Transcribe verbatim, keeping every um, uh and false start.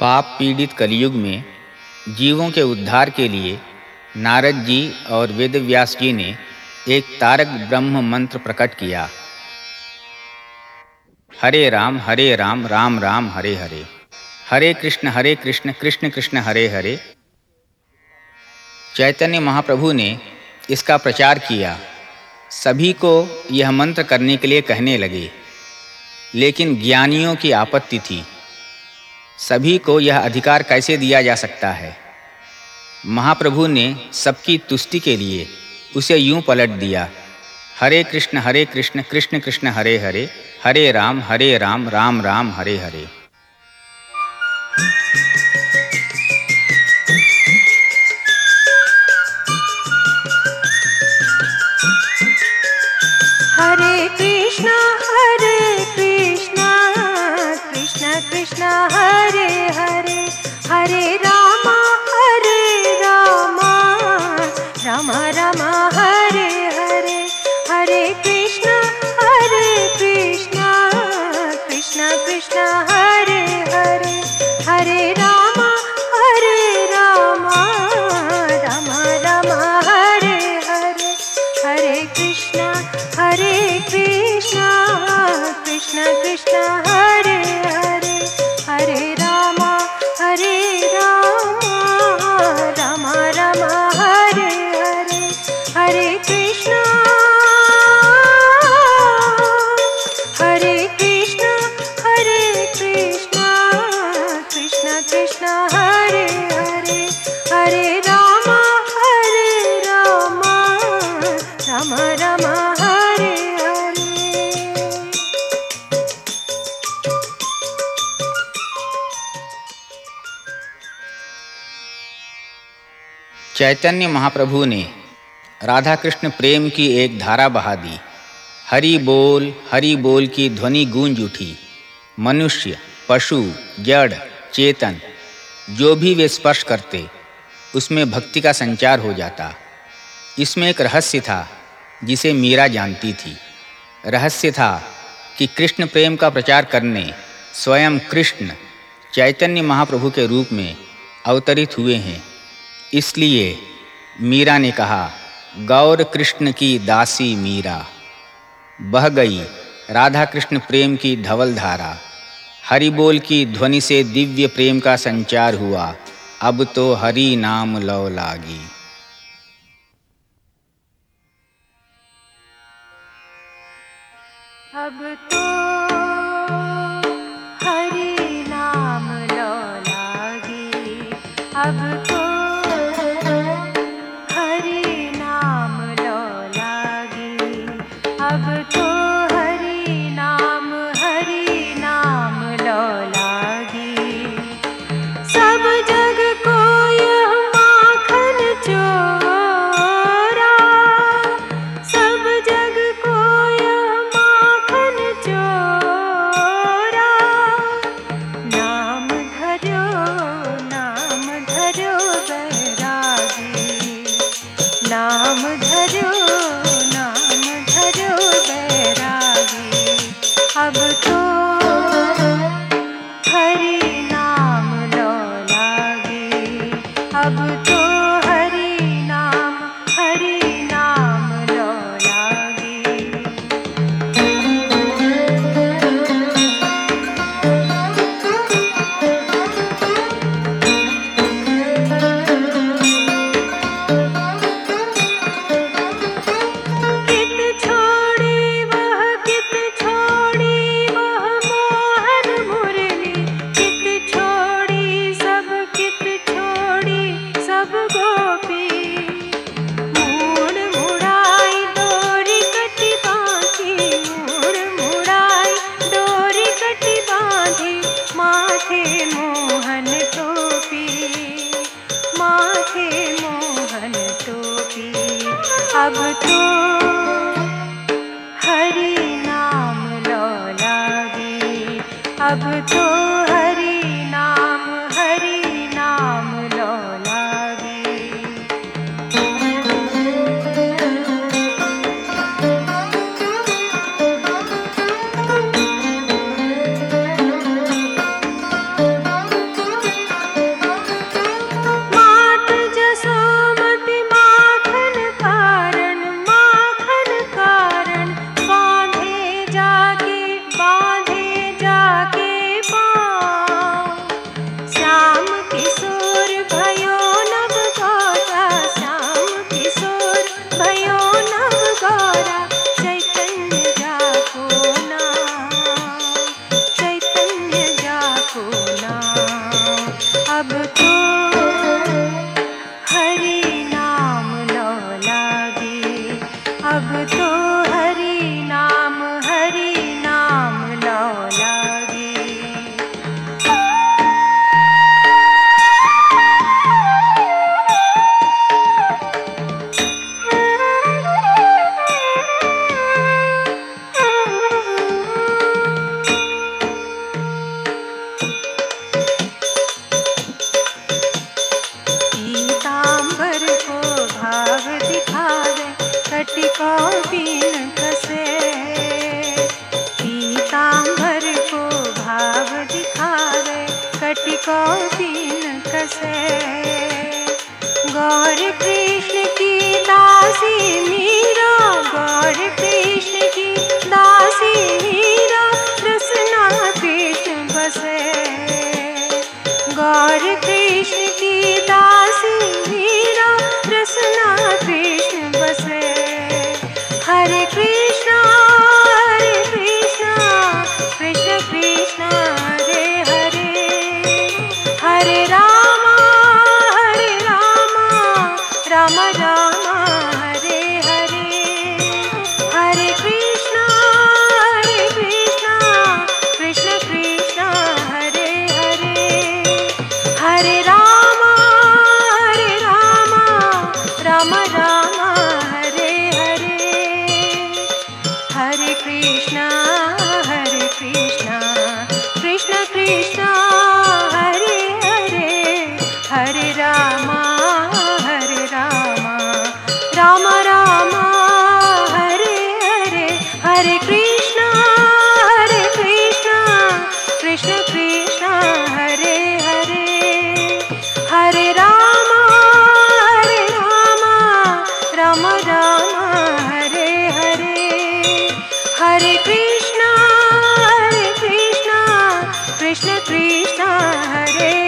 पाप पीड़ित कलयुग में जीवों के उद्धार के लिए नारद जी और वेदव्यास जी ने एक तारक ब्रह्म मंत्र प्रकट किया। हरे राम हरे राम राम राम हरे हरे, हरे कृष्ण हरे कृष्ण कृष्ण कृष्ण हरे हरे। चैतन्य महाप्रभु ने इसका प्रचार किया। सभी को यह मंत्र करने के लिए कहने लगे, लेकिन ज्ञानियों की आपत्ति थी। सभी को यह अधिकार कैसे दिया जा सकता है? महाप्रभु ने सबकी तुष्टि के लिए उसे यूं पलट दिया, हरे कृष्ण हरे कृष्ण कृष्ण कृष्ण हरे हरे, हरे राम हरे राम राम राम हरे हरे। हरे कृष्णा हरे कृष्णा कृष्ण कृष्ण हरे हरे, हरे रामा हरे रामा राम राम हरे हरे, हरे कृष्णा हरे कृष्णा कृष्ण कृष्ण हरे हरे, हरे रामा हरे रामा राम राम हरे हरे, हरे कृष्णा हरे कृष्णा कृष्ण कृष्ण हरे हरे, हरे रामा हरे रामा राम राम हरे हरे, हरे कृष्णा हरे कृष्णा हरे कृष्णा कृष्ण कृष्ण हरे हरे, हरे रामा हरे रामा राम राम हरे हरे। चैतन्य महाप्रभु ने राधा कृष्ण प्रेम की एक धारा बहा दी। हरि बोल हरि बोल की ध्वनि गूंज उठी। मनुष्य, पशु, जड़, चेतन जो भी वे स्पर्श करते, उसमें भक्ति का संचार हो जाता। इसमें एक रहस्य था जिसे मीरा जानती थी। रहस्य था कि कृष्ण प्रेम का प्रचार करने स्वयं कृष्ण चैतन्य महाप्रभु के रूप में अवतरित हुए हैं। इसलिए मीरा ने कहा, गौर कृष्ण की दासी मीरा। बह गई राधा कृष्ण प्रेम की धवल धारा। हरि बोल की ध्वनि से दिव्य प्रेम का संचार हुआ। अब तो हरि नाम लौ लागी। अब तो हरि नाम लो लागी, अब तो हरि नाम लो लागी, अब तो हरि नाम हरि नाम लो लागी। सब जग को यह माखन चोरा, सब जग को यह माखन चोरा। नाम धरो नाम धरो कौन कसे। गौर कृष्ण की दासी मीरा, गौर कृष्ण की दासी मीरा, रसना कृष्ण बसे। गौर कृष्ण की दासी मीरा, रसना कृष्ण बसे। हरे कृष्णा हरे कृष्णा, कृष्ण कृष्णा हरे हरे, हरे रामा हरे रामा, राम राम हरे हरे। हरे कृष्णा हरे कृष्णा, कृष्ण कृष्णा हरे हरे, हरे रामा हरे रामा, राम राम हरे हरे। हरे कृष्णा हरे कृष्णा, कृष्ण कृष्णा हरे हरे, हरे रामा हरे रामा, राम राम हरे हरे। हरे कृष्णा हरे कृष्णा, कृष्ण कृष्णा हरे हरे, हरे रामा हरे रामा, राम राम हरे हरे। हरे कृष्णा हरे कृष्णा, कृष्ण कृष्णा हरे